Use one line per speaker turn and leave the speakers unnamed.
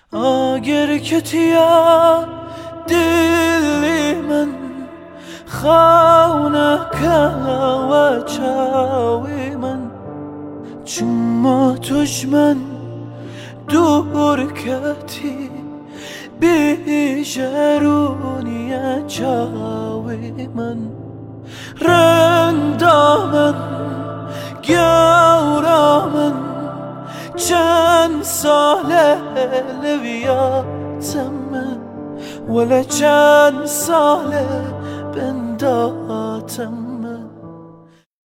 اگر کتیا دلی من خانه و چاوی من چما تجمن دور کتی بیجرونی چاوی من رندا من گورا من چند ساله لویاتم من ولا چند ساله بنداتم